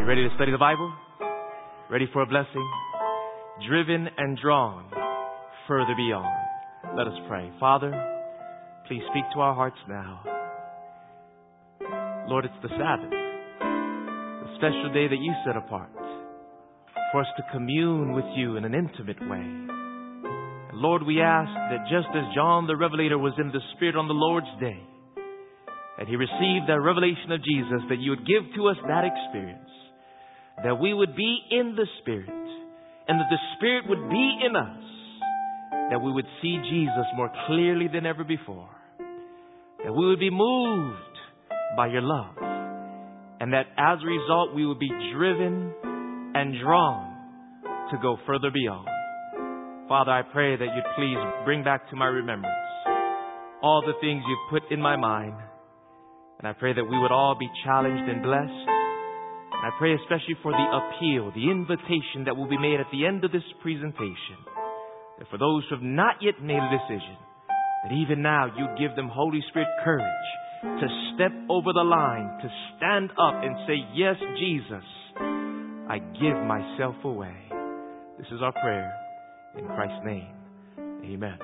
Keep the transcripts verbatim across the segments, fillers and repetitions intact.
Ready to study the Bible? Ready for a blessing? Driven and drawn further beyond. Let us pray. Father, please speak to our hearts now. Lord, it's the Sabbath, the special day that you set apart for us to commune with you in an intimate way. And Lord, we ask that just as John the Revelator was in the Spirit on the Lord's day, and he received that revelation of Jesus, that you would give to us that experience, that we would be in the Spirit, and that the Spirit would be in us, that we would see Jesus more clearly than ever before, that we would be moved by your love, and that as a result we would be driven and drawn to go further beyond. Father, I pray that you'd please bring back to my remembrance all the things you've put in my mind, and I pray that we would all be challenged and blessed. I pray especially for the appeal, the invitation that will be made at the end of this presentation. That for those who have not yet made a decision, that even now you give them, Holy Spirit, courage to step over the line, to stand up and say, yes, Jesus, I give myself away. This is our prayer in Christ's name. Amen.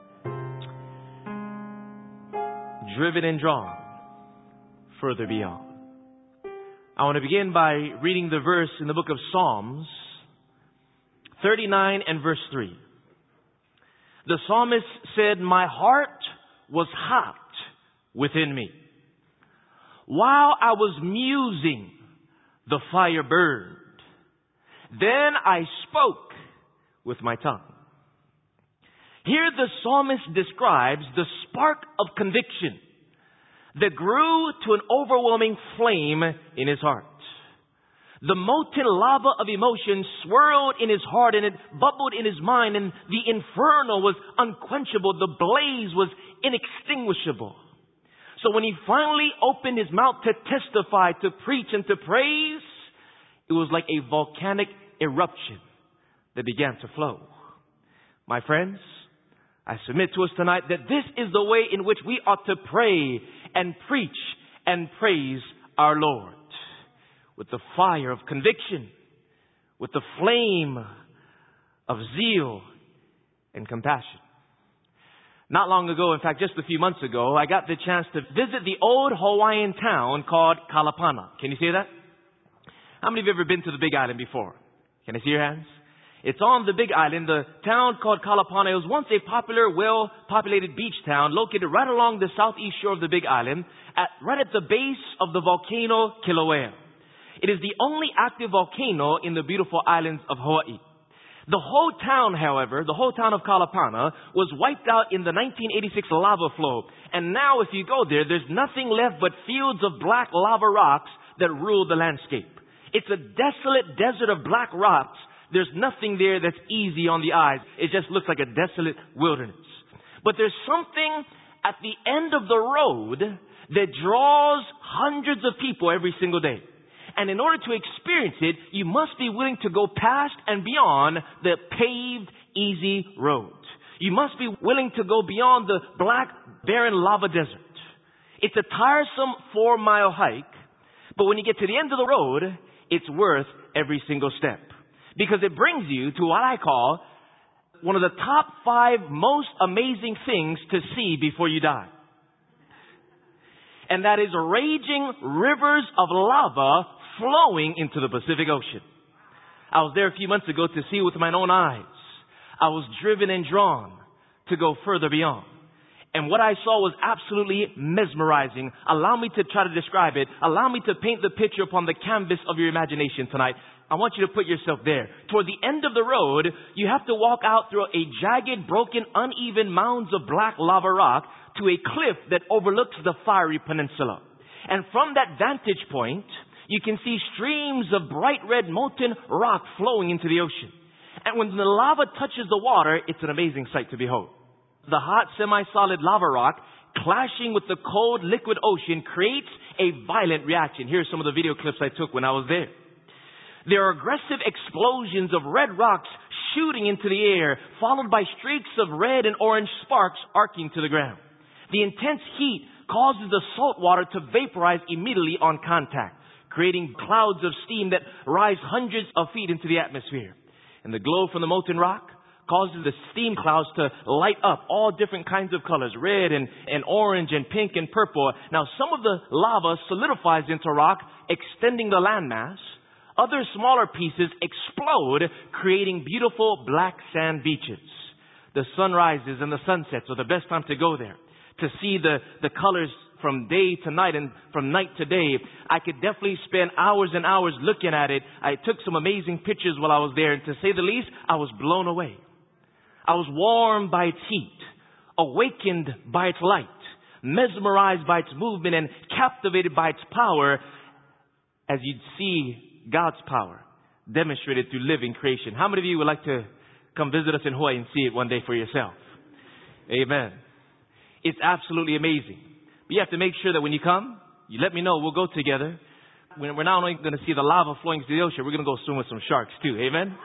Driven and drawn further beyond. I want to begin by reading the verse in the book of Psalms thirty-nine and verse three. The psalmist said, my heart was hot within me. While I was musing, the fire burned. Then I spoke with my tongue. Here the psalmist describes the spark of conviction that grew to an overwhelming flame in his heart. The molten lava of emotion swirled in his heart and it bubbled in his mind, and the inferno was unquenchable. The blaze was inextinguishable. So when he finally opened his mouth to testify, to preach, and to praise, it was like a volcanic eruption that began to flow. My friends, I submit to us tonight that this is the way in which we ought to pray and preach and praise our Lord. With the fire of conviction, with the flame of zeal and compassion. Not long ago, in fact, just a few months ago, I got the chance to visit the old Hawaiian town called Kalapana. Can you see that? How many of you have ever been to the Big Island before? Can I see your hands? It's on the Big Island, the town called Kalapana. It was once a popular, well-populated beach town located right along the southeast shore of the Big Island, at, right at the base of the volcano Kilauea. It is the only active volcano in the beautiful islands of Hawaii. The whole town, however, the whole town of Kalapana was wiped out in the nineteen eighty-six lava flow. And now if you go there, there's nothing left but fields of black lava rocks that rule the landscape. It's a desolate desert of black rocks. There's nothing there that's easy on the eyes. It just looks like a desolate wilderness. But there's something at the end of the road that draws hundreds of people every single day. And in order to experience it, you must be willing to go past and beyond the paved, easy road. You must be willing to go beyond the black, barren lava desert. It's a tiresome four-mile hike, but when you get to the end of the road, it's worth every single step. Because it brings you to what I call one of the top five most amazing things to see before you die. And that is raging rivers of lava flowing into the Pacific Ocean. I was there a few months ago to see with my own eyes. I was driven and drawn to go further beyond. And what I saw was absolutely mesmerizing. Allow me to try to describe it. Allow me to paint the picture upon the canvas of your imagination tonight. I want you to put yourself there. Toward the end of the road, you have to walk out through a jagged, broken, uneven mounds of black lava rock to a cliff that overlooks the fiery peninsula. And from that vantage point, you can see streams of bright red molten rock flowing into the ocean. And when the lava touches the water, it's an amazing sight to behold. The hot, semi-solid lava rock clashing with the cold, liquid ocean creates a violent reaction. Here's some of the video clips I took when I was there. There are aggressive explosions of red rocks shooting into the air, followed by streaks of red and orange sparks arcing to the ground. The intense heat causes the salt water to vaporize immediately on contact, creating clouds of steam that rise hundreds of feet into the atmosphere. And the glow from the molten rock causes the steam clouds to light up all different kinds of colors, red and, and orange and pink and purple. Now, some of the lava solidifies into rock, extending the landmass. Other smaller pieces explode, creating beautiful black sand beaches. The sunrises and the sunsets are the best time to go there, to see the, the colors from day to night and from night to day. I could definitely spend hours and hours looking at it. I took some amazing pictures while I was there, and to say the least, I was blown away. I was warmed by its heat, awakened by its light, mesmerized by its movement, and captivated by its power, as you'd see God's power demonstrated through living creation. How many of you would like to come visit us in Hawaii and see it one day for yourself? Amen. It's absolutely amazing. But you have to make sure that when you come, you let me know. We'll go together. We're not only going to see the lava flowing to the ocean, we're going to go swim with some sharks too. Amen.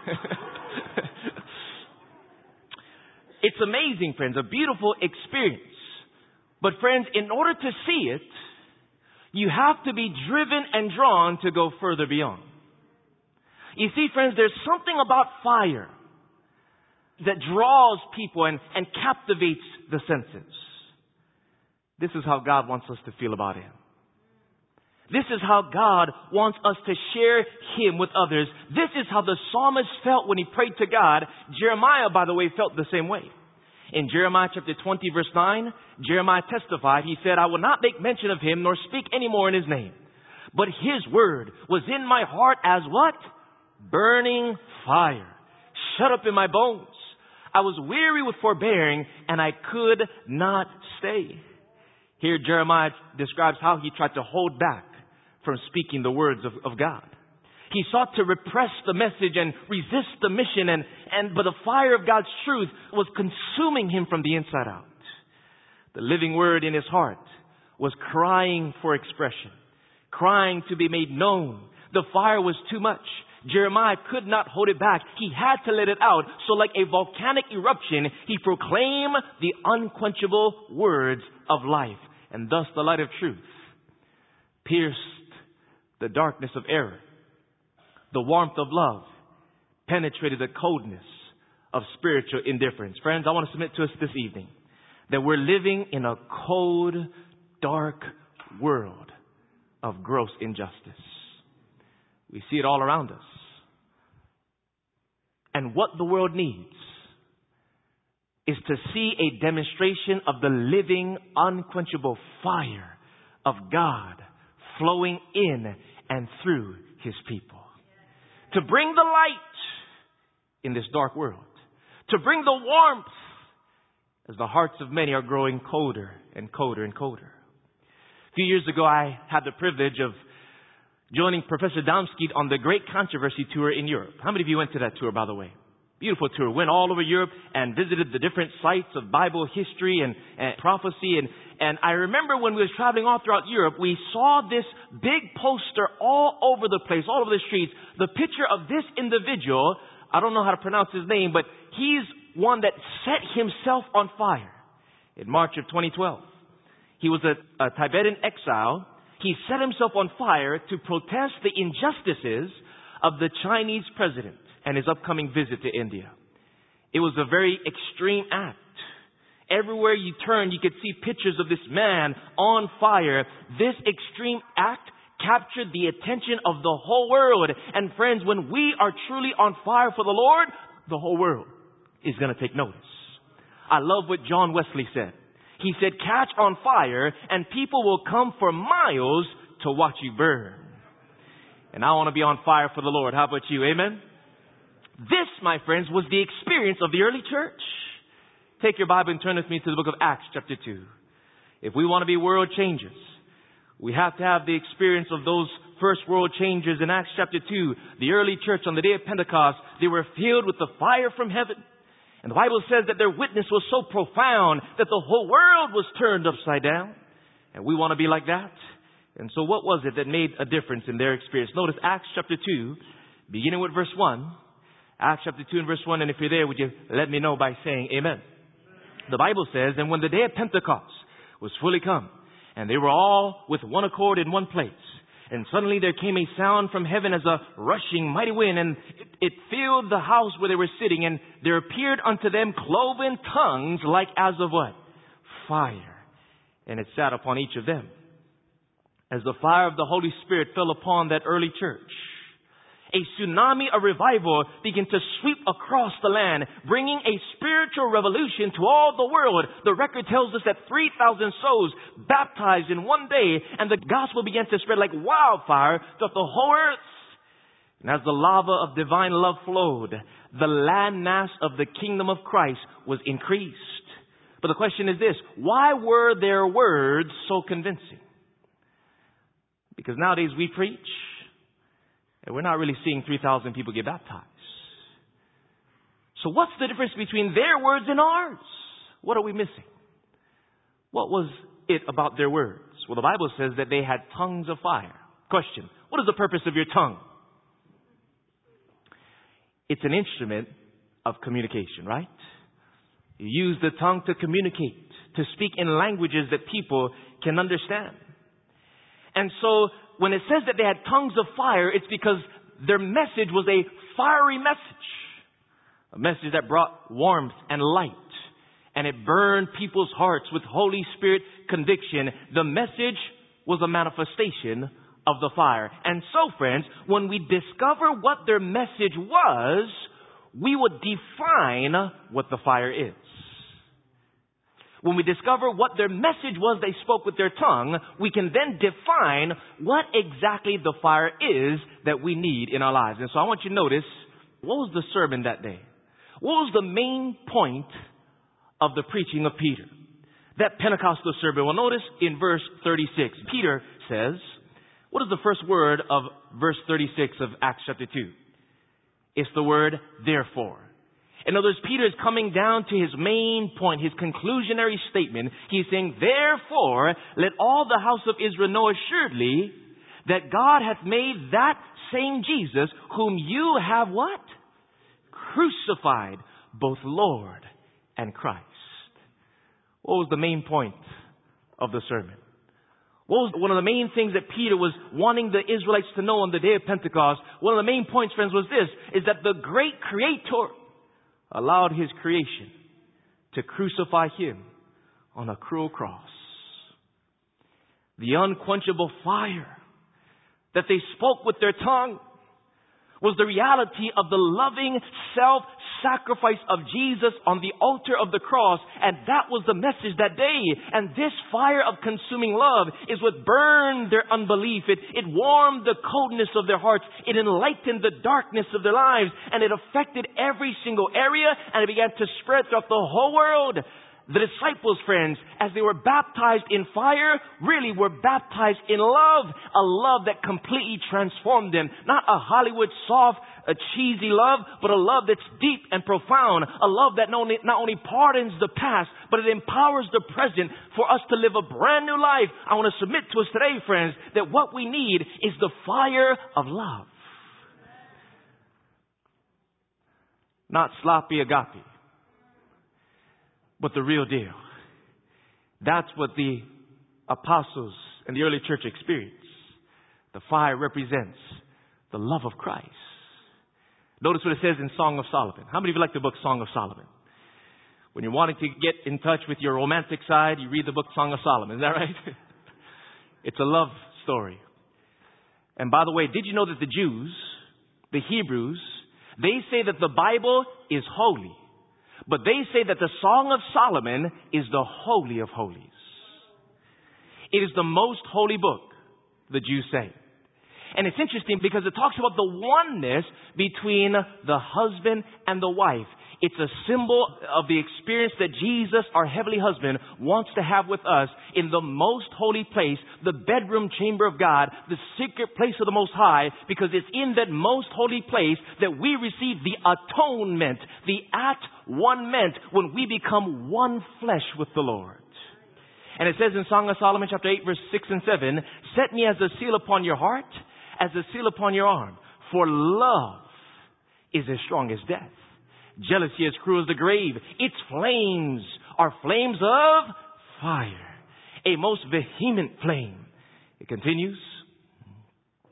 It's amazing, friends. A beautiful experience. But friends, in order to see it, you have to be driven and drawn to go further beyond. You see, friends, there's something about fire that draws people and, and captivates the senses. This is how God wants us to feel about Him. This is how God wants us to share Him with others. This is how the psalmist felt when he prayed to God. Jeremiah, by the way, felt the same way. In Jeremiah chapter twenty, verse nine, Jeremiah testified, he said, I will not make mention of Him nor speak any more in His name. But His word was in my heart as what? Burning fire, shut up in my bones. I was weary with forbearing, and I could not stay. Here Jeremiah describes how he tried to hold back from speaking the words of, of God. He sought to repress the message and resist the mission, and, and but the fire of God's truth was consuming him from the inside out. The living word in his heart was crying for expression, crying to be made known. The fire was too much. Jeremiah could not hold it back. He had to let it out. So like a volcanic eruption, he proclaimed the unquenchable words of life. And thus the light of truth pierced the darkness of error. The warmth of love penetrated the coldness of spiritual indifference. Friends, I want to submit to us this evening that we're living in a cold, dark world of gross injustice. We see it all around us. And what the world needs is to see a demonstration of the living, unquenchable fire of God flowing in and through His people. To bring the light in this dark world. To bring the warmth as the hearts of many are growing colder and colder and colder. A few years ago, I had the privilege of joining Professor Damski on the Great Controversy Tour in Europe. How many of you went to that tour, by the way? Beautiful tour. Went all over Europe and visited the different sites of Bible history and, and prophecy. And, and I remember when we were traveling all throughout Europe, we saw this big poster all over the place, all over the streets. The picture of this individual, I don't know how to pronounce his name, but he's one that set himself on fire in March of twenty twelve. He was a, a Tibetan exile. He set himself on fire to protest the injustices of the Chinese president and his upcoming visit to India. It was a very extreme act. Everywhere you turn, you could see pictures of this man on fire. This extreme act captured the attention of the whole world. And friends, when we are truly on fire for the Lord, the whole world is going to take notice. I love what John Wesley said. He said, catch on fire and people will come for miles to watch you burn. And I want to be on fire for the Lord. How about you? Amen? This, my friends, was the experience of the early church. Take your Bible and turn with me to the book of Acts chapter two. If we want to be world changers, we have to have the experience of those first world changers in Acts chapter two. The early church on the day of Pentecost, they were filled with the fire from heaven. And the Bible says that their witness was so profound that the whole world was turned upside down. And we want to be like that. And so what was it that made a difference in their experience? Notice Acts chapter two, beginning with verse one. Acts chapter two and verse one. And if you're there, would you let me know by saying amen? The Bible says, and when the day of Pentecost was fully come, and they were all with one accord in one place, And suddenly there came a sound from heaven as a rushing mighty wind, and it, it filled the house where they were sitting, and there appeared unto them cloven tongues like as of what? Fire. And it sat upon each of them. As the fire of the Holy Spirit fell upon that early church, a tsunami of revival began to sweep across the land, bringing a spiritual revolution to all the world. The record tells us that three thousand souls baptized in one day, and the gospel began to spread like wildfire throughout the whole earth. And as the lava of divine love flowed, the land mass of the kingdom of Christ was increased. But the question is this: why were their words so convincing? Because nowadays we preach, and we're not really seeing three thousand people get baptized. So what's the difference between their words and ours? What are we missing? What was it about their words? Well, the Bible says that they had tongues of fire. Question: what is the purpose of your tongue? It's an instrument of communication, right? You use the tongue to communicate, to speak in languages that people can understand. And so when it says that they had tongues of fire, it's because their message was a fiery message. A message that brought warmth and light. And it burned people's hearts with Holy Spirit conviction. The message was a manifestation of the fire. And so, friends, when we discover what their message was, we would define what the fire is. When we discover what their message was they spoke with their tongue, we can then define what exactly the fire is that we need in our lives. And so I want you to notice, what was the sermon that day? What was the main point of the preaching of Peter? That Pentecostal sermon. Well, notice in verse thirty-six, Peter says, what is the first word of verse thirty-six of Acts chapter two? It's the word therefore. In other words, Peter is coming down to his main point, his conclusionary statement. He's saying, therefore, let all the house of Israel know assuredly that God hath made that same Jesus, whom you have what? Crucified, both Lord and Christ. What was the main point of the sermon? What was one of the main things that Peter was wanting the Israelites to know on the day of Pentecost? One of the main points, friends, was this, is that the great Creator allowed His creation to crucify Him on a cruel cross. The unquenchable fire that they spoke with their tongue was the reality of the loving self-sacrifice of Jesus on the altar of the cross. And that was the message that day. And this fire of consuming love is what burned their unbelief. It, it warmed the coldness of their hearts. It enlightened the darkness of their lives. And it affected every single area. And it began to spread throughout the whole world. The disciples, friends, as they were baptized in fire, really were baptized in love. A love that completely transformed them. Not a Hollywood soft, a cheesy love, but a love that's deep and profound. A love that not only, not only pardons the past, but it empowers the present for us to live a brand new life. I want to submit to us today, friends, that what we need is the fire of love. Not sloppy agape, but the real deal. That's what the apostles and the early church experienced. The fire represents the love of Christ. Notice what it says in Song of Solomon. How many of you like the book Song of Solomon? When you're wanting to get in touch with your romantic side, you read the book Song of Solomon. Is that right? It's a love story. And by the way, did you know that the Jews, the Hebrews, they say that the Bible is holy. But they say that the Song of Solomon is the holy of holies. It is the most holy book, the Jews say. And it's interesting because it talks about the oneness between the husband and the wife. It's a symbol of the experience that Jesus, our heavenly husband, wants to have with us in the most holy place, the bedroom chamber of God, the secret place of the Most High, because it's in that most holy place that we receive the atonement, the at one meant when we become one flesh with the Lord. And it says in Song of Solomon chapter eight verse six and seven, set me as a seal upon your heart, as a seal upon your arm, for love is as strong as death. Jealousy as cruel as the grave. Its flames are flames of fire. A most vehement flame. It continues.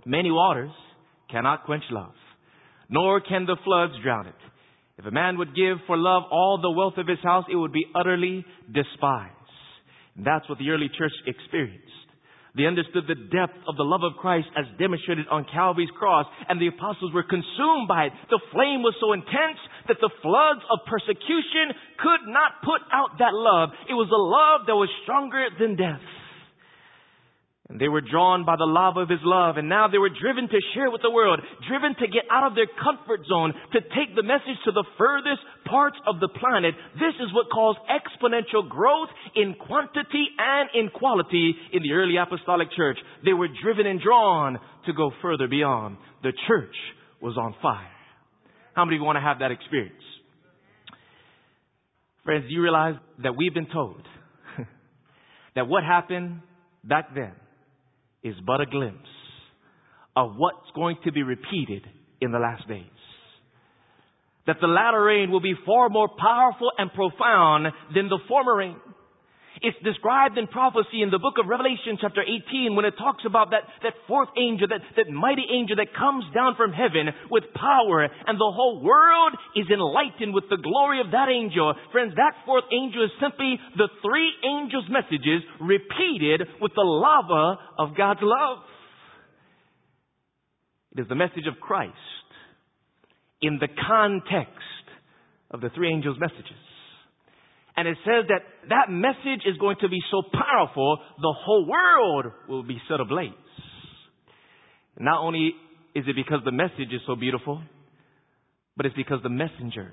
Many waters cannot quench love, nor can the floods drown it. If a man would give for love all the wealth of his house, it would be utterly despised. And that's what the early church experienced. They understood the depth of the love of Christ as demonstrated on Calvary's cross, and the apostles were consumed by it. The flame was so intense that the floods of persecution could not put out that love. It was a love that was stronger than death. And they were drawn by the lava of His love, and now they were driven to share with the world, driven to get out of their comfort zone, to take the message to the furthest parts of the planet. This is what caused exponential growth in quantity and in quality in the early apostolic church. They were driven and drawn to go further beyond. The church was on fire. How many of you want to have that experience? Friends, do you realize that we've been told that what happened back then is but a glimpse of what's going to be repeated in the last days? That the latter rain will be far more powerful and profound than the former rain. It's described in prophecy in the book of Revelation chapter eighteen when it talks about that, that fourth angel, that, that mighty angel that comes down from heaven with power, and the whole world is enlightened with the glory of that angel. Friends, that fourth angel is simply the three angels' messages repeated with the lava of God's love. It is the message of Christ in the context of the three angels' messages. And it says that that message is going to be so powerful, the whole world will be set ablaze. Not only is it because the message is so beautiful, but it's because the messengers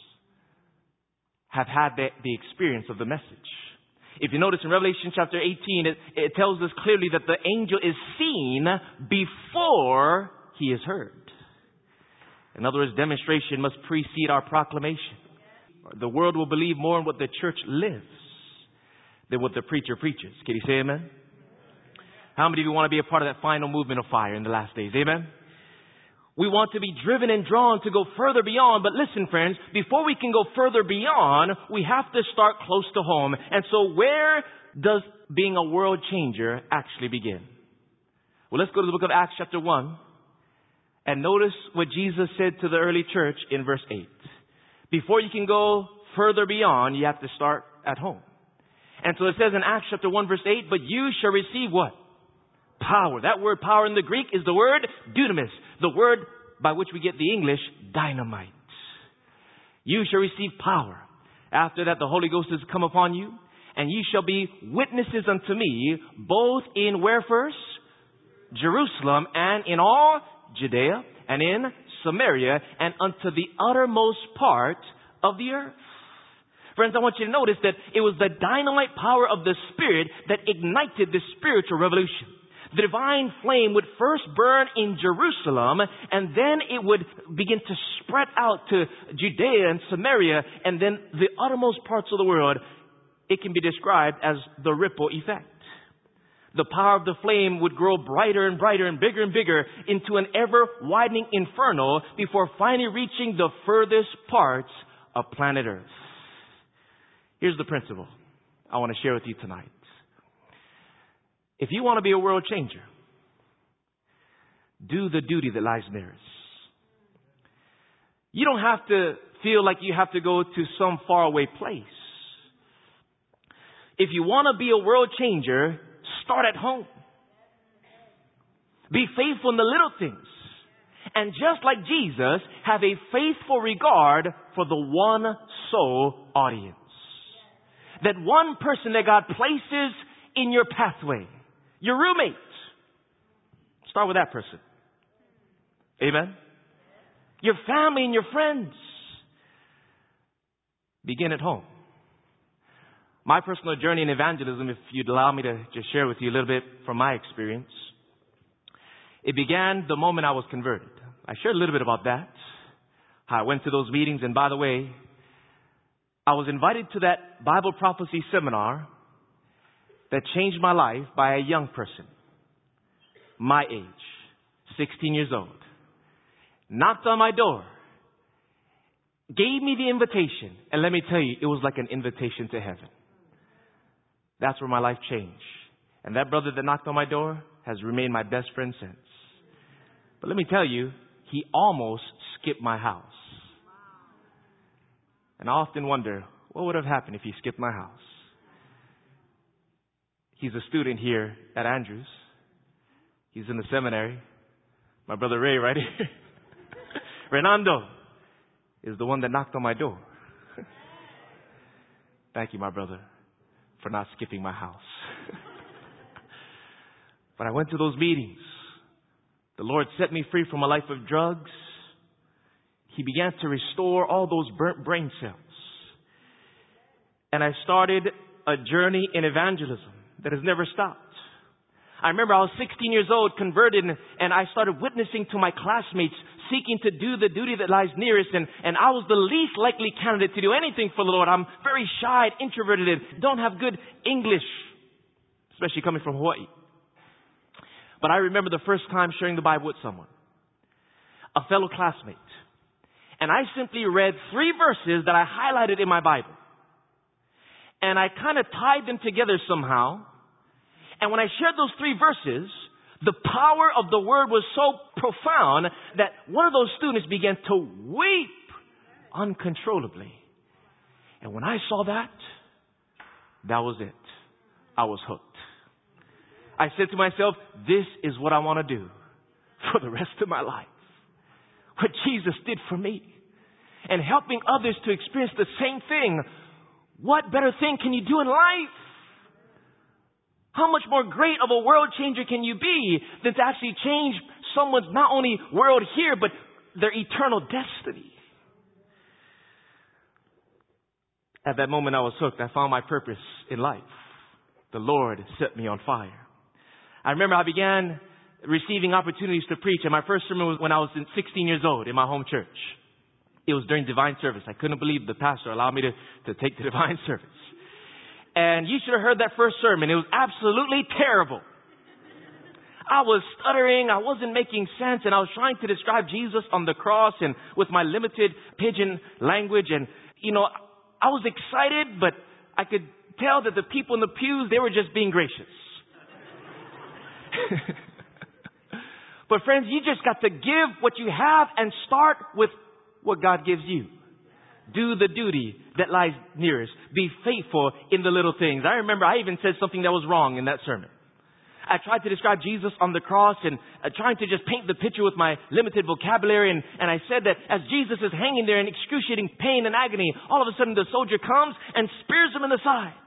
have had the, the experience of the message. If you notice in Revelation chapter eighteen, it, it tells us clearly that the angel is seen before he is heard. In other words, demonstration must precede our proclamation. The world will believe more in what the church lives than what the preacher preaches. Can you say amen? How many of you want to be a part of that final movement of fire in the last days? Amen? We want to be driven and drawn to go further beyond. But listen, friends, before we can go further beyond, we have to start close to home. And so where does being a world changer actually begin? Well, let's go to the book of Acts chapter one and notice what Jesus said to the early church in verse eight. Before you can go further beyond, you have to start at home. And so it says in Acts chapter one verse eight, but you shall receive what? Power. That word power in the Greek is the word dunamis, the word by which we get the English dynamite. You shall receive power. After that, the Holy Ghost has come upon you, and ye shall be witnesses unto me, both in where first? Jerusalem, and in all Judea, and in Samaria, and unto the uttermost part of the earth. Friends, I want you to notice that it was the dynamite power of the Spirit that ignited this spiritual revolution. The divine flame would first burn in Jerusalem, and then it would begin to spread out to Judea and Samaria, and then the uttermost parts of the world. It can be described as the ripple effect. The power of the flame would grow brighter and brighter and bigger and bigger into an ever-widening inferno before finally reaching the furthest parts of planet Earth. Here's the principle I want to share with you tonight. If you want to be a world changer, do the duty that lies nearest. You don't have to feel like you have to go to some faraway place. If you want to be a world changer, start at home. Be faithful in the little things. And just like Jesus, have a faithful regard for the one soul audience. That one person that God places in your pathway. Your roommate. Start with that person. Amen. Your family and your friends. Begin at home. My personal journey in evangelism, if you'd allow me to just share with you a little bit from my experience. It began the moment I was converted. I shared a little bit about that. How I went to those meetings, and by the way, I was invited to that Bible prophecy seminar that changed my life by a young person. My age. sixteen years old. Knocked on my door. Gave me the invitation. And let me tell you, it was like an invitation to heaven. That's where my life changed. And that brother that knocked on my door has remained my best friend since. But let me tell you, he almost skipped my house. And I often wonder, what would have happened if he skipped my house? He's a student here at Andrews. He's in the seminary. My brother Ray right here. Renando is the one that knocked on my door. Thank you, my brother, for not skipping my house. But I went to those meetings. The Lord set me free from a life of drugs. He began to restore all those burnt brain cells. And I started a journey in evangelism that has never stopped. I remember I was sixteen years old, converted, and I started witnessing to my classmates, seeking to do the duty that lies nearest. And, and I was the least likely candidate to do anything for the Lord. I'm very shy, introverted, and don't have good English, especially coming from Hawaii. But I remember the first time sharing the Bible with someone, a fellow classmate. And I simply read three verses that I highlighted in my Bible. And I kind of tied them together somehow. And when I shared those three verses, the power of the word was so profound that one of those students began to weep uncontrollably. And when I saw that, that was it. I was hooked. I said to myself, this is what I want to do for the rest of my life. What Jesus did for me. And helping others to experience the same thing. What better thing can you do in life? How much more great of a world changer can you be than to actually change someone's not only world here, but their eternal destiny? At that moment I was hooked. I found my purpose in life. The Lord set me on fire. I remember I began receiving opportunities to preach, and my first sermon was when I was sixteen years old in my home church. It was during divine service. I couldn't believe the pastor allowed me to, to take the divine service. And you should have heard that first sermon. It was absolutely terrible. I was stuttering. I wasn't making sense. And I was trying to describe Jesus on the cross and with my limited pidgin language. And, you know, I was excited, but I could tell that the people in the pews, they were just being gracious. But friends, you just got to give what you have and start with what God gives you. Do the duty that lies nearest. Be faithful in the little things. I remember I even said something that was wrong in that sermon. I tried to describe Jesus on the cross and uh, trying to just paint the picture with my limited vocabulary. And, and I said that as Jesus is hanging there in excruciating pain and agony, all of a sudden the soldier comes and spears him in the side.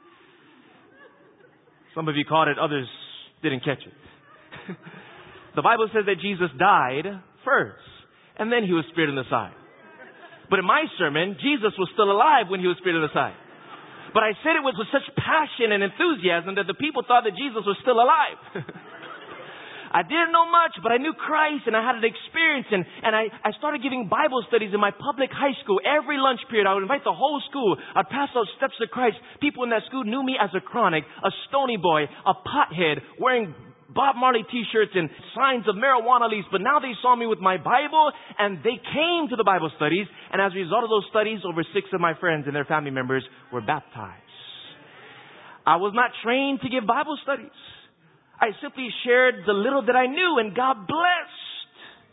Some of you caught it. Others didn't catch it. The Bible says that Jesus died first, and then he was speared in the side. But in my sermon, Jesus was still alive when he was speared in the side. But I said it with such passion and enthusiasm that the people thought that Jesus was still alive. I didn't know much, but I knew Christ and I had an experience. And, and I, I started giving Bible studies in my public high school. Every lunch period, I would invite the whole school. I'd pass out steps to Christ. People in that school knew me as a chronic, a stony boy, a pothead, wearing Bob Marley t-shirts and signs of marijuana leaves. But now they saw me with my Bible and they came to the Bible studies. And as a result of those studies, over six of my friends and their family members were baptized. I was not trained to give Bible studies. I simply shared the little that I knew, and God blessed.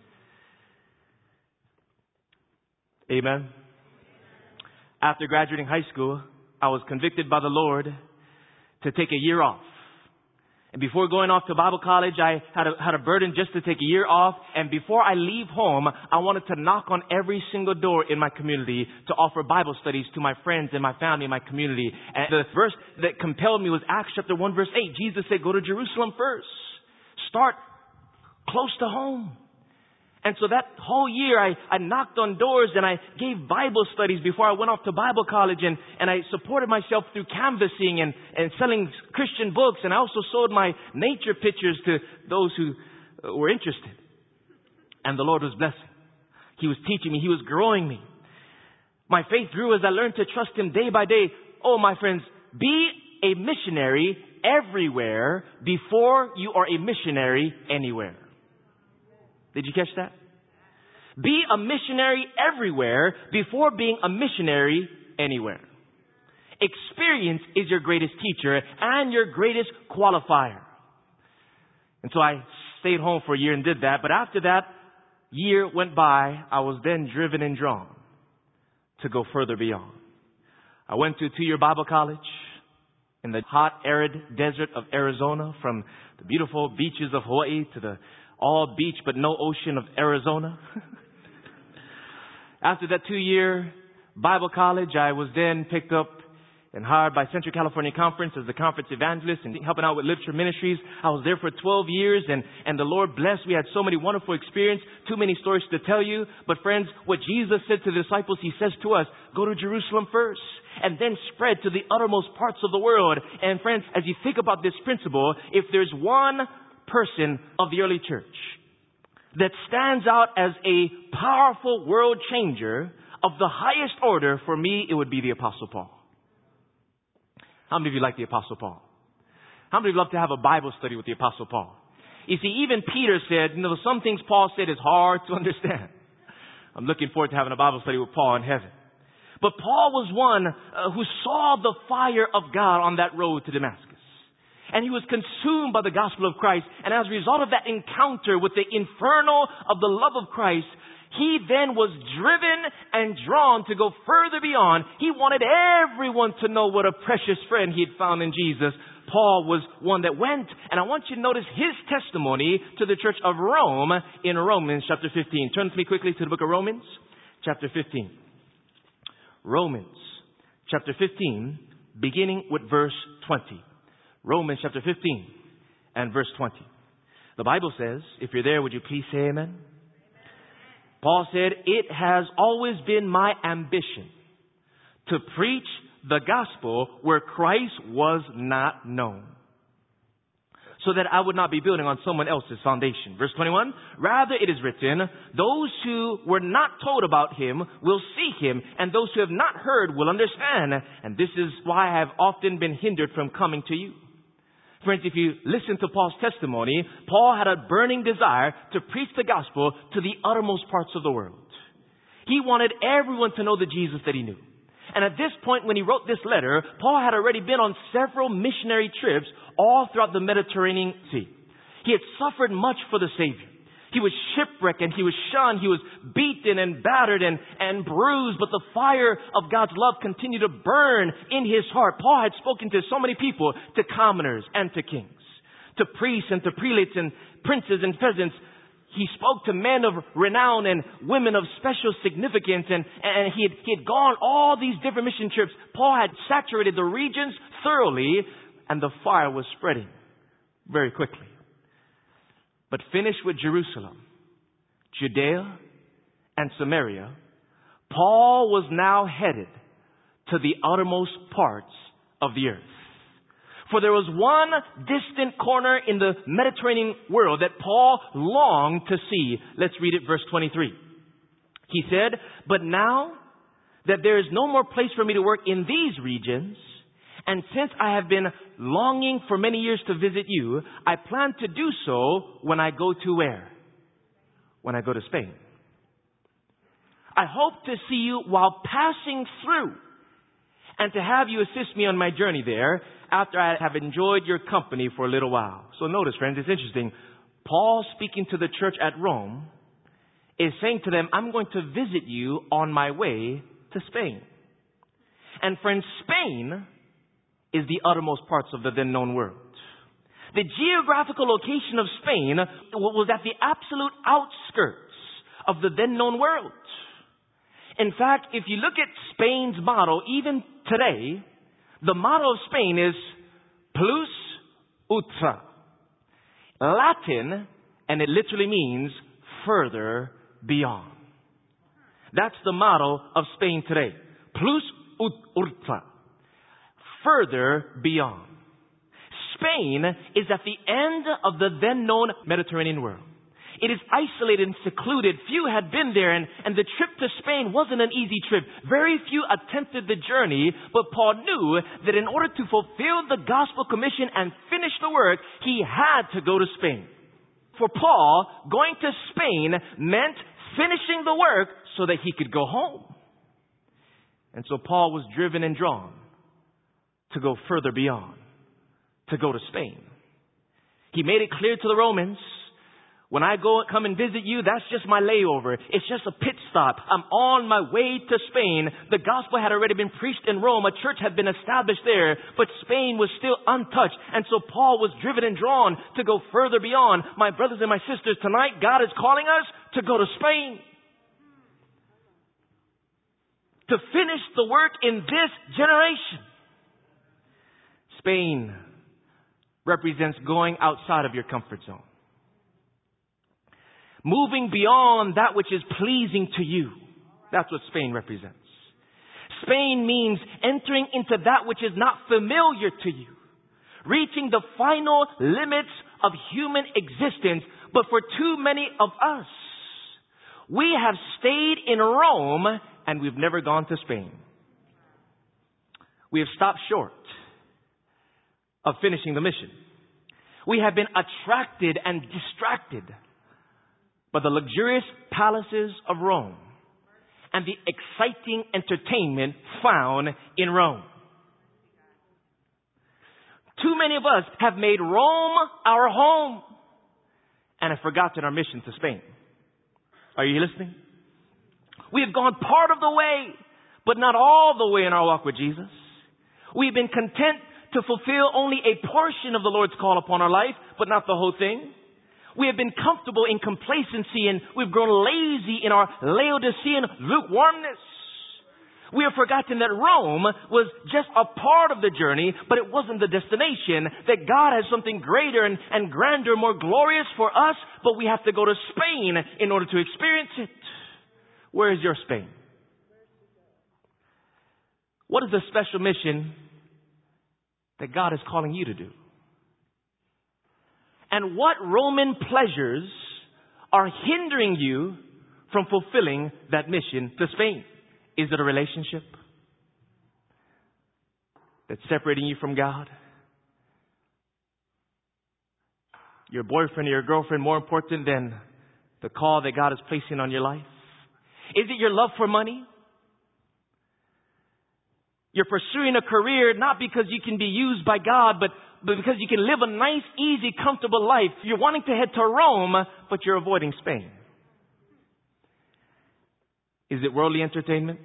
Amen. After graduating high school, I was convicted by the Lord to take a year off. And before going off to Bible college, I had a, had a burden just to take a year off. And before I leave home, I wanted to knock on every single door in my community to offer Bible studies to my friends and my family and my community. And the verse that compelled me was Acts chapter one, verse eight. Jesus said, go to Jerusalem first. Start close to home. And so that whole year, I, I knocked on doors and I gave Bible studies before I went off to Bible college. And, and I supported myself through canvassing and, and selling Christian books. And I also sold my nature pictures to those who were interested. And the Lord was blessing. He was teaching me. He was growing me. My faith grew as I learned to trust Him day by day. Oh, my friends, be a missionary everywhere before you are a missionary anywhere. Did you catch that? Be a missionary everywhere before being a missionary anywhere. Experience is your greatest teacher and your greatest qualifier. And so I stayed home for a year and did that. But after that year went by, I was then driven and drawn to go further beyond. I went to a two-year Bible college in the hot, arid desert of Arizona, from the beautiful beaches of Hawaii to the all beach but no ocean of Arizona. After that two-year Bible college, I was then picked up and hired by Central California Conference as the conference evangelist and helping out with literature ministries. I was there for twelve years, and, and the Lord blessed. We had so many wonderful experiences, too many stories to tell you. But friends, what Jesus said to the disciples, He says to us, go to Jerusalem first and then spread to the uttermost parts of the world. And friends, as you think about this principle, if there's one person of the early church that stands out as a powerful world changer of the highest order, for me, it would be the Apostle Paul. How many of you like the Apostle Paul? How many of you love to have a Bible study with the Apostle Paul? You see, even Peter said, you know, some things Paul said is hard to understand. I'm looking forward to having a Bible study with Paul in heaven. But Paul was one uh, who saw the fire of God on that road to Damascus. And he was consumed by the gospel of Christ. And as a result of that encounter with the inferno of the love of Christ, he then was driven and drawn to go further beyond. He wanted everyone to know what a precious friend he had found in Jesus. Paul was one that went. And I want you to notice his testimony to the church of Rome in Romans chapter fifteen. Turn with me quickly to the book of Romans chapter fifteen. Romans chapter fifteen, beginning with verse twenty. Romans chapter fifteen and verse twenty. The Bible says, if you're there, would you please say amen? Paul said, it has always been my ambition to preach the gospel where Christ was not known, so that I would not be building on someone else's foundation. Verse twenty-one, rather it is written, those who were not told about him will see him, and those who have not heard will understand. And this is why I have often been hindered from coming to you. Friends, if you listen to Paul's testimony, Paul had a burning desire to preach the gospel to the uttermost parts of the world. He wanted everyone to know the Jesus that he knew. And at this point, when he wrote this letter, Paul had already been on several missionary trips all throughout the Mediterranean Sea. He had suffered much for the Savior. He was shipwrecked and he was shunned. He was beaten and battered and, and bruised. But the fire of God's love continued to burn in his heart. Paul had spoken to so many people, to commoners and to kings, to priests and to prelates and princes and peasants. He spoke to men of renown and women of special significance. And, and he, had, he had gone all these different mission trips. Paul had saturated the regions thoroughly, and the fire was spreading very quickly. But finished with Jerusalem, Judea, and Samaria, Paul was now headed to the uttermost parts of the earth. For there was one distant corner in the Mediterranean world that Paul longed to see. Let's read it, verse twenty-three. He said, but now that there is no more place for me to work in these regions, and since I have been longing for many years to visit you, I plan to do so when I go to where? When I go to Spain. I hope to see you while passing through, and to have you assist me on my journey there after I have enjoyed your company for a little while. So notice, friends, it's interesting. Paul, speaking to the church at Rome, is saying to them, I'm going to visit you on my way to Spain. And friends, Spain is the uttermost parts of the then known world. The geographical location of Spain was at the absolute outskirts of the then known world. In fact, if you look at Spain's motto, even today, the motto of Spain is plus ultra. Latin, and it literally means further beyond. That's the motto of Spain today. Plus ultra. Further beyond. Spain is at the end of the then known Mediterranean world. It is isolated and secluded. Few had been there, and, and the trip to Spain wasn't an easy trip. Very few attempted the journey, but Paul knew that in order to fulfill the gospel commission and finish the work, he had to go to Spain. For Paul, going to Spain meant finishing the work so that he could go home. And so Paul was driven and drawn to go further beyond, to go to Spain. He made it clear to the Romans When I go come and visit you, that's just my layover. It's just a pit stop. I'm on my way to Spain. The gospel had already been preached in Rome. A church had been established there, but Spain was still untouched. And so Paul was driven and drawn to go further beyond. My brothers and my sisters, tonight God is calling us to go to Spain. To finish the work in this generation. Spain represents going outside of your comfort zone. Moving beyond that which is pleasing to you. That's what Spain represents. Spain means entering into that which is not familiar to you. Reaching the final limits of human existence. But for too many of us, we have stayed in Rome and we've never gone to Spain. We have stopped short of finishing the mission. We have been attracted and distracted by the luxurious palaces of Rome and the exciting entertainment found in Rome. Too many of us have made Rome our home and have forgotten our mission to Spain. Are you listening? We have gone part of the way, but not all the way in our walk with Jesus. We've been content to fulfill only a portion of the Lord's call upon our life, but not the whole thing. We have been comfortable in complacency and we've grown lazy in our Laodicean lukewarmness. We have forgotten that Rome was just a part of the journey, but it wasn't the destination, that God has something greater and, and grander, more glorious for us, but we have to go to Spain in order to experience it. Where is your Spain? What is the special mission that God is calling you to do? And what Roman pleasures are hindering you from fulfilling that mission to Spain? Is it a relationship that's separating you from God? Your boyfriend or your girlfriend more important than the call that God is placing on your life? Is it your love for money? You're pursuing a career not because you can be used by God, but, but because you can live a nice, easy, comfortable life. You're wanting to head to Rome, but you're avoiding Spain. Is it worldly entertainment?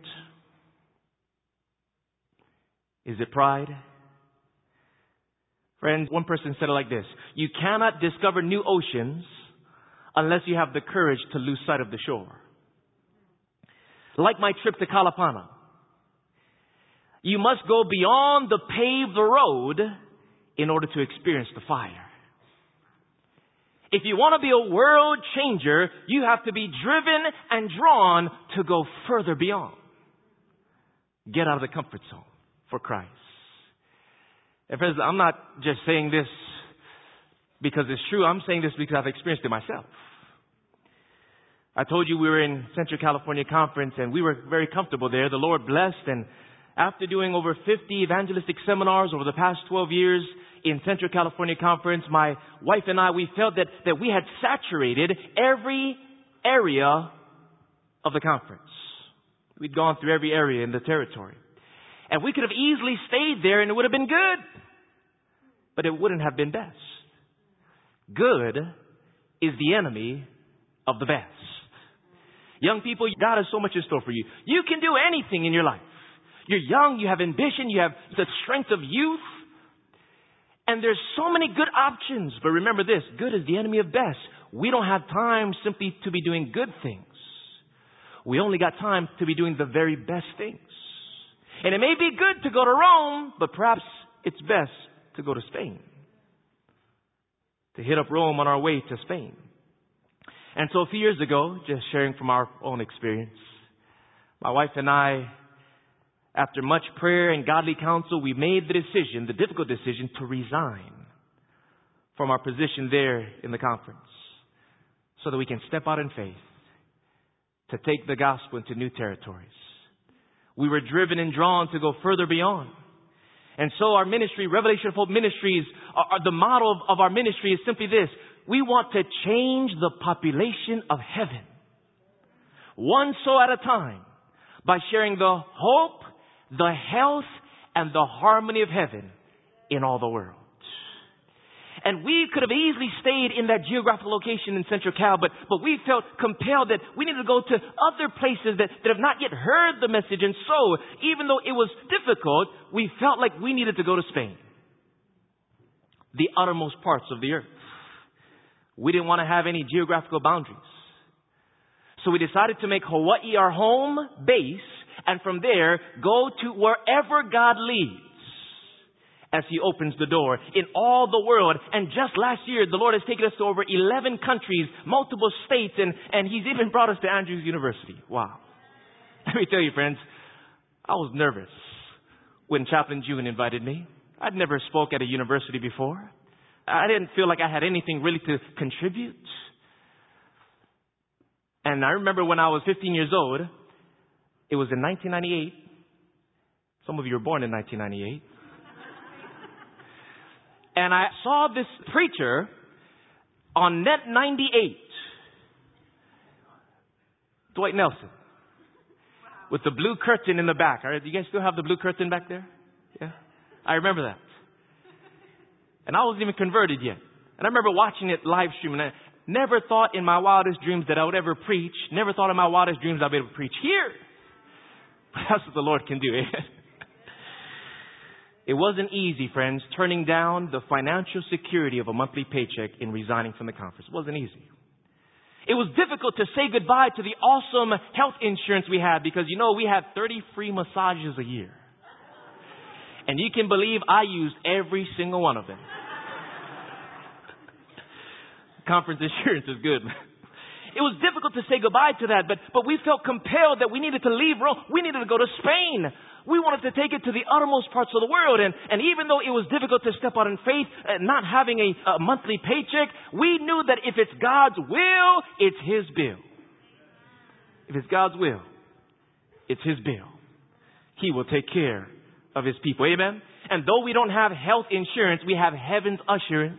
Is it pride? Friends, one person said it like this: you cannot discover new oceans unless you have the courage to lose sight of the shore. Like my trip to Kalapana. You must go beyond the paved road in order to experience the fire. If you want to be a world changer, you have to be driven and drawn to go further beyond. Get out of the comfort zone for Christ. And friends, I'm not just saying this because it's true. I'm saying this because I've experienced it myself. I told you we were in Central California Conference and we were very comfortable there. The Lord blessed, and after doing over fifty evangelistic seminars over the past twelve years in Central California Conference, my wife and I, we felt that, that we had saturated every area of the conference. We'd gone through every area in the territory. And we could have easily stayed there and it would have been good. But it wouldn't have been best. Good is the enemy of the best. Young people, God has so much in store for you. You can do anything in your life. You're young, you have ambition, you have the strength of youth. And there's so many good options. But remember this, good is the enemy of best. We don't have time simply to be doing good things. We only got time to be doing the very best things. And it may be good to go to Rome, but perhaps it's best to go to Spain. To hit up Rome on our way to Spain. And so a few years ago, just sharing from our own experience, my wife and I, after much prayer and godly counsel, we made the decision, the difficult decision, to resign from our position there in the conference so that we can step out in faith to take the gospel into new territories. We were driven and drawn to go further beyond. And so our ministry, Revelation of Hope Ministries, are, are the model of, of our ministry is simply this. We want to change the population of heaven, one soul at a time, by sharing the hope, the health, and the harmony of heaven in all the world. And we could have easily stayed in that geographical location in Central Cal, but, but we felt compelled that we needed to go to other places that, that have not yet heard the message. And so, even though it was difficult, we felt like we needed to go to Spain, the uttermost parts of the earth. We didn't want to have any geographical boundaries. So we decided to make Hawaii our home base, and from there, go to wherever God leads as He opens the door in all the world. And just last year, the Lord has taken us to over eleven countries, multiple states, and, and He's even brought us to Andrews University. Wow. Let me tell you, friends, I was nervous when Chaplain June invited me. I'd never spoke at a university before. I didn't feel like I had anything really to contribute. And I remember when I was fifteen years old, it was in nineteen ninety-eight. Some of you were born in nineteen ninety-eight. And I saw this preacher on Net ninety-eight, Dwight Nelson, with the blue curtain in the back. All right, do you guys still have the blue curtain back there? Yeah, I remember that. And I wasn't even converted yet. And I remember watching it live stream, and I never thought in my wildest dreams that I would ever preach. Never thought in my wildest dreams I'd be able to preach here. But that's what the Lord can do. It wasn't easy, friends, turning down the financial security of a monthly paycheck in resigning from the conference. It wasn't easy. It was difficult to say goodbye to the awesome health insurance we had, because, you know, we had thirty free massages a year. And you can believe I used every single one of them. Conference insurance is good. It was difficult to say goodbye to that, but, but we felt compelled that we needed to leave Rome. We needed to go to Spain. We wanted to take it to the uttermost parts of the world. And, and even though it was difficult to step out in faith, uh, not having a, a monthly paycheck, we knew that if it's God's will, it's His bill. If it's God's will, it's His bill. He will take care of His people. Amen? And though we don't have health insurance, we have heaven's assurance.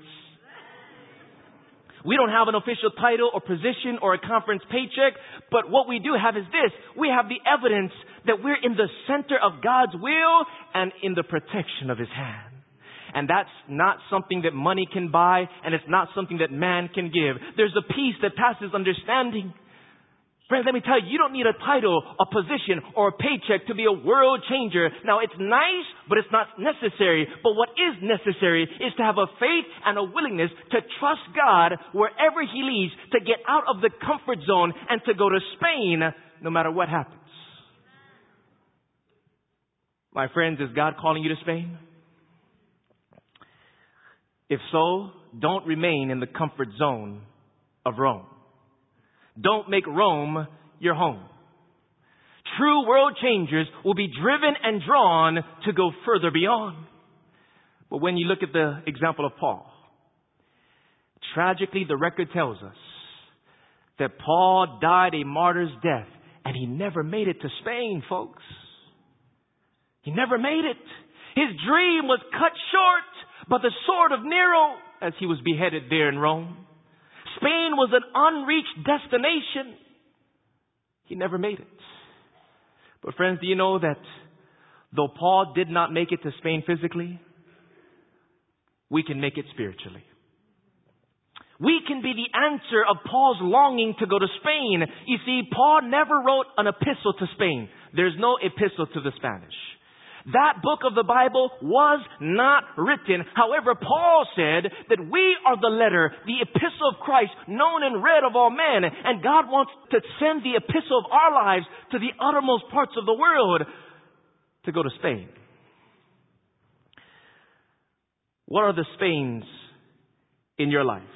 We don't have an official title or position or a conference paycheck, but what we do have is this. We have the evidence that we're in the center of God's will and in the protection of His hand. And that's not something that money can buy, and it's not something that man can give. There's a peace that passes understanding. Friends, let me tell you, you don't need a title, a position, or a paycheck to be a world changer. Now, it's nice, but it's not necessary. But what is necessary is to have a faith and a willingness to trust God wherever He leads, to get out of the comfort zone and to go to Spain no matter what happens. My friends, is God calling you to Spain? If so, don't remain in the comfort zone of Rome. Don't make Rome your home. True world changers will be driven and drawn to go further beyond. But when you look at the example of Paul, tragically the record tells us that Paul died a martyr's death, and he never made it to Spain, folks. He never made it. His dream was cut short by the sword of Nero as he was beheaded there in Rome. Spain was an unreached destination. He never made it. But friends, do you know that though Paul did not make it to Spain physically, we can make it spiritually. We can be the answer of Paul's longing to go to Spain. You see, Paul never wrote an epistle to Spain. There's no epistle to the Spanish. That book of the Bible was not written. However, Paul said that we are the letter, the epistle of Christ, known and read of all men. And God wants to send the epistle of our lives to the uttermost parts of the world to go to Spain. What are the Spains in your life?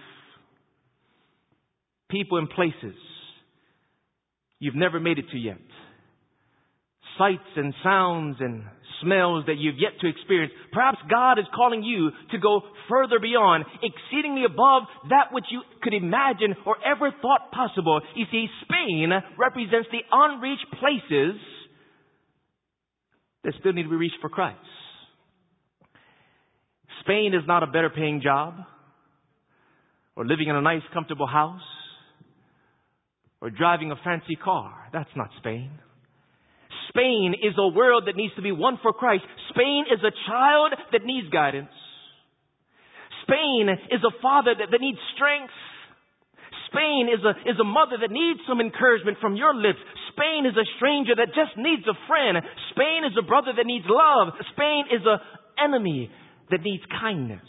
People and places you've never made it to yet. Sights and sounds and smells that you've yet to experience. Perhaps God is calling you to go further beyond, exceedingly above that which you could imagine or ever thought possible. You see, Spain represents the unreached places that still need to be reached for Christ. Spain is not a better paying job, or living in a nice comfortable house, or driving a fancy car. That's not Spain. Spain is a world that needs to be won for Christ. Spain is a child that needs guidance. Spain is a father that, that needs strength. Spain is a, is a mother that needs some encouragement from your lips. Spain is a stranger that just needs a friend. Spain is a brother that needs love. Spain is an enemy that needs kindness.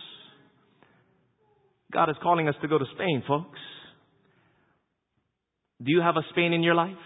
God is calling us to go to Spain, folks. Do you have a Spain in your life?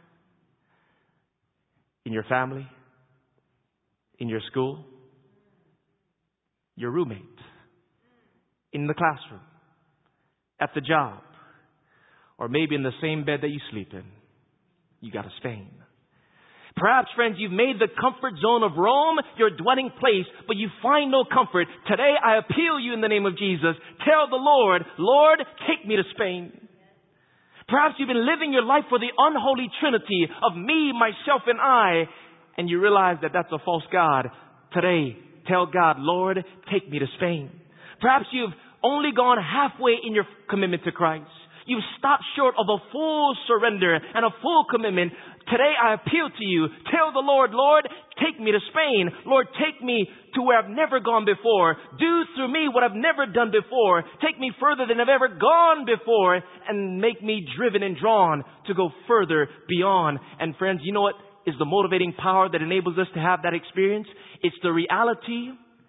In your family? In your school? Your roommate? In the classroom? At the job? Or maybe in the same bed that you sleep in? You got a Spain. Perhaps, friends, you've made the comfort zone of Rome your dwelling place, but you find no comfort. Today, I appeal you in the name of Jesus. Tell the Lord, Lord, take me to Spain. Perhaps you've been living your life for the unholy trinity of me, myself, and I, and you realize that that's a false God. Today, tell God, Lord, take me to Spain. Perhaps you've only gone halfway in your commitment to Christ. You've stopped short of a full surrender and a full commitment. Today I appeal to you. Tell the Lord, Lord, take me to Spain. Lord, take me to where I've never gone before. Do through me what I've never done before. Take me further than I've ever gone before and make me driven and drawn to go further beyond. And friends, you know what is the motivating power that enables us to have that experience? It's the reality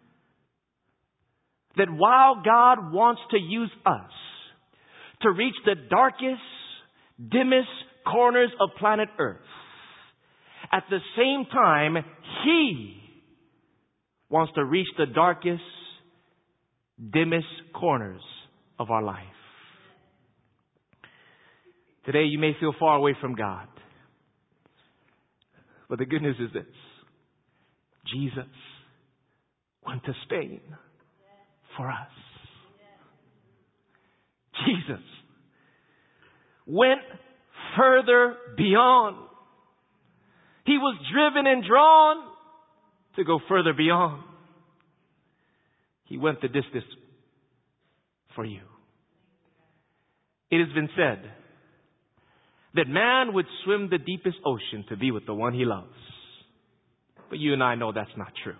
that while God wants to use us to reach the darkest, dimmest corners of planet Earth, at the same time, He wants to reach the darkest, dimmest corners of our life. Today you may feel far away from God. But the good news is this. Jesus went to Spain for us. Jesus went further beyond. He was driven and drawn to go further beyond. He went the distance for you. It has been said that man would swim the deepest ocean to be with the one he loves. But you and I know that's not true.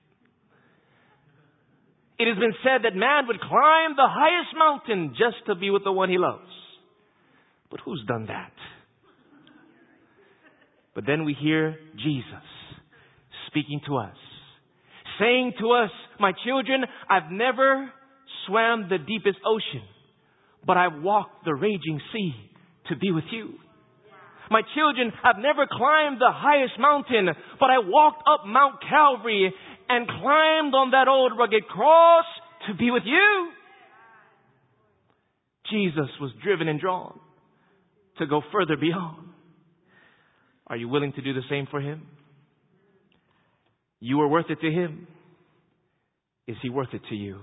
It has been said that man would climb the highest mountain just to be with the one he loves. But who's done that? But then we hear Jesus speaking to us, saying to us, my children, I've never swam the deepest ocean, but I've walked the raging sea to be with you. My children, I've never climbed the highest mountain, but I walked up Mount Calvary and climbed on that old rugged cross to be with you. Jesus was driven and drawn to go further beyond. Are you willing to do the same for Him? You are worth it to Him. Is He worth it to you?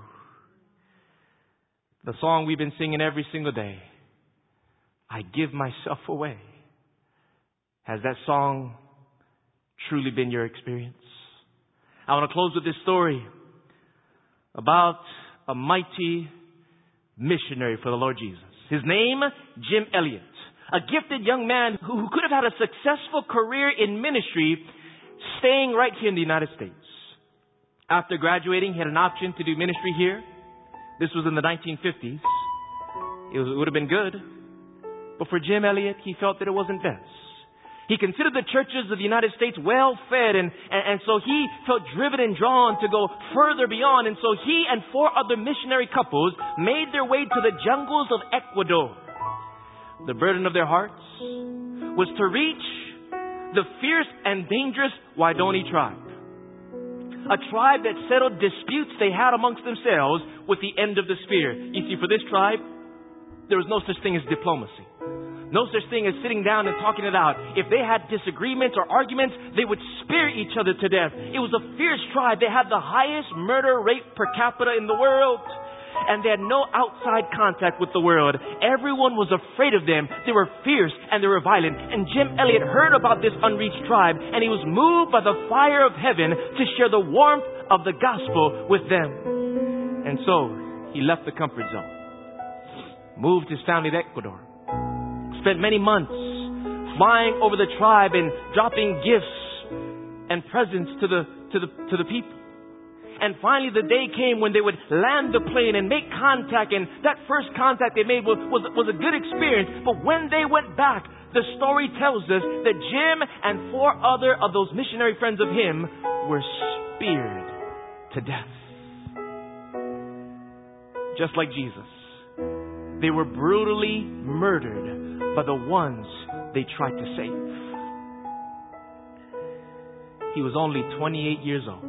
The song we've been singing every single day, I give myself away. Has that song truly been your experience? I want to close with this story about a mighty missionary for the Lord Jesus. His name, Jim Elliot. A gifted young man who, who could have had a successful career in ministry staying right here in the United States. After graduating, he had an option to do ministry here. This was in the nineteen fifties. It, was, it would have been good. But for Jim Elliot, he felt that it wasn't best. He considered the churches of the United States well fed, and, and, and so he felt driven and drawn to go further beyond. And so he and four other missionary couples made their way to the jungles of Ecuador. The burden of their hearts was to reach the fierce and dangerous Waidoni tribe. A tribe that settled disputes they had amongst themselves with the end of the spear. You see, for this tribe, there was no such thing as diplomacy. No such thing as sitting down and talking it out. If they had disagreements or arguments, they would spear each other to death. It was a fierce tribe. They had the highest murder rate per capita in the world. And they had no outside contact with the world. Everyone was afraid of them. They were fierce and they were violent. And Jim Elliot heard about this unreached tribe, and he was moved by the fire of heaven to share the warmth of the gospel with them. And so he left the comfort zone, moved his family to Ecuador, spent many months flying over the tribe and dropping gifts and presents to the to the to the people. And finally the day came when they would land the plane and make contact. And that first contact they made was, was, was a good experience. But when they went back, the story tells us that Jim and four other of those missionary friends of him were speared to death. Just like Jesus. They were brutally murdered by the ones they tried to save. He was only twenty-eight years old.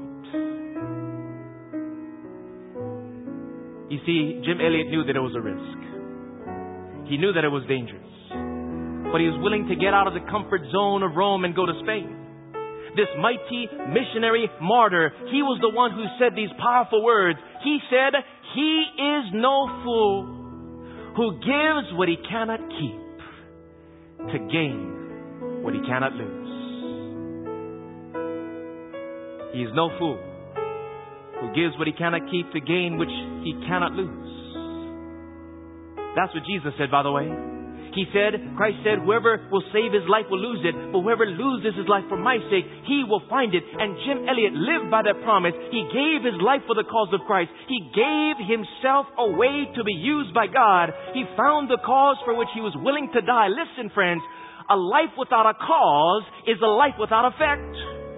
You see, Jim Elliot knew that it was a risk. He knew that it was dangerous. But he was willing to get out of the comfort zone of Rome and go to Spain. This mighty missionary martyr, he was the one who said these powerful words. He said, "He is no fool who gives what he cannot keep to gain what he cannot lose." He is no fool who gives what he cannot keep to gain which he cannot lose. That's what Jesus said, by the way. He said, Christ said, whoever will save his life will lose it, but whoever loses his life for my sake, he will find it. And Jim Elliot lived by that promise. He gave his life for the cause of Christ. He gave himself away to be used by God. He found the cause for which he was willing to die. Listen, friends, a life without a cause is a life without effect.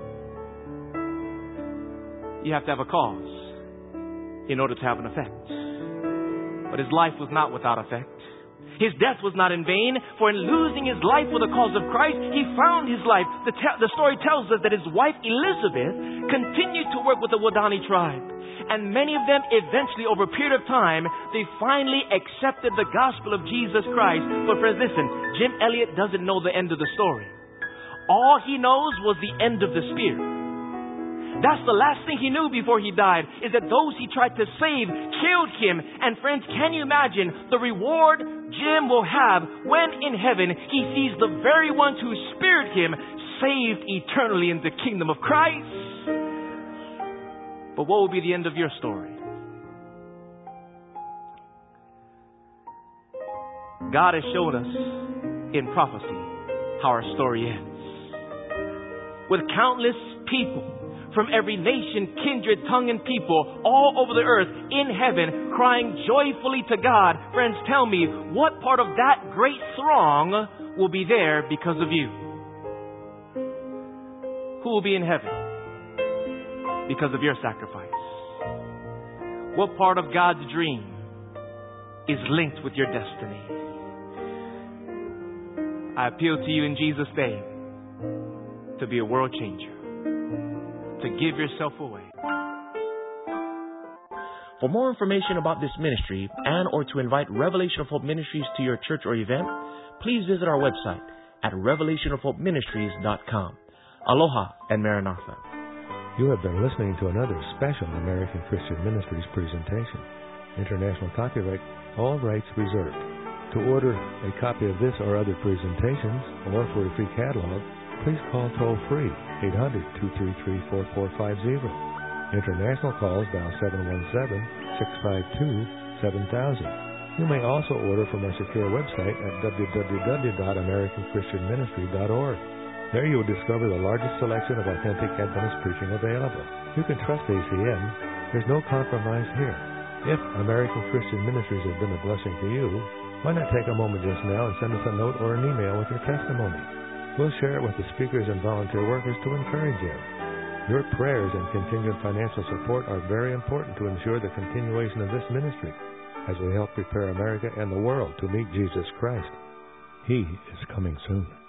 You have to have a cause in order to have an effect. But his life was not without effect. His death was not in vain, for in losing his life for the cause of Christ, he found his life. The, te- the story tells us that his wife Elizabeth continued to work with the Wadani tribe. And many of them eventually, over a period of time, they finally accepted the gospel of Jesus Christ. But friends, listen, Jim Elliot doesn't know the end of the story. All he knows was the end of the spear. That's the last thing he knew before he died, is that those he tried to save killed him. And friends, can you imagine the reward Jim will have when in heaven he sees the very ones who speared him saved eternally in the kingdom of Christ? But what will be the end of your story? God has shown us in prophecy how our story ends. With countless people from every nation, kindred, tongue, and people all over the earth in heaven crying joyfully to God. Friends, tell me, what part of that great throng will be there because of you? Who will be in heaven because of your sacrifice? What part of God's dream is linked with your destiny? I appeal to you in Jesus' name to be a world changer. To give yourself away. For more information about this ministry and or to invite Revelation of Hope Ministries to your church or event, please visit our website at revelation of hope ministries dot com. Aloha and Maranatha. You have been listening to another special American Christian Ministries presentation. International copyright, all rights reserved. To order a copy of this or other presentations or for a free catalog, please call toll-free eight hundred, two three three, four four five zero. International calls dial seven one seven, six five two, seven thousand. You may also order from our secure website at w w w dot american christian ministry dot org. There you will discover the largest selection of authentic Adventist preaching available. You can trust A C M. There's no compromise here. If American Christian Ministries has been a blessing to you, why not take a moment just now and send us a note or an email with your testimony? We'll share it with the speakers and volunteer workers to encourage you. Your prayers and continued financial support are very important to ensure the continuation of this ministry as we help prepare America and the world to meet Jesus Christ. He is coming soon.